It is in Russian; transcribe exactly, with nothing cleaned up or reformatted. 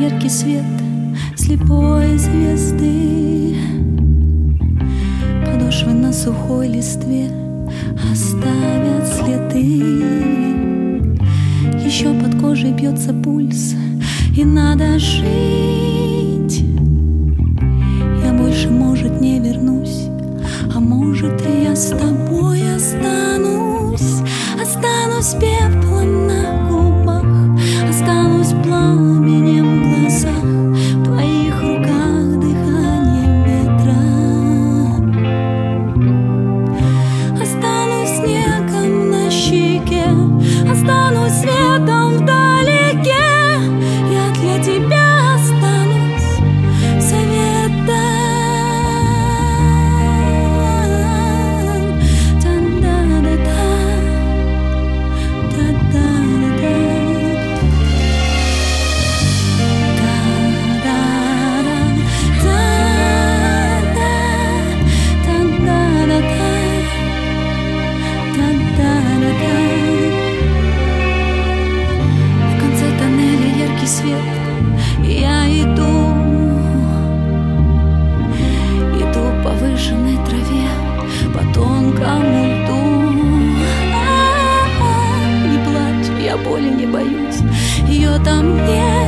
яркий свет слепой звезды. Подошвы на сухой листве оставят следы. Еще под кожей бьется пульс, и надо жить. Я больше, может, не вернусь, а может, и я с тобой останусь. Останусь пеплом на губах, останусь пламенем в глазах, в твоих руках дыханием ветра. Останусь снегом на щеке, останусь светом вдалеке. Я для тебя останусь советом. Свет, я иду, иду по выжженной траве, по тонкому льду. А-а-а, не плачь, я боли не боюсь, ее там нет.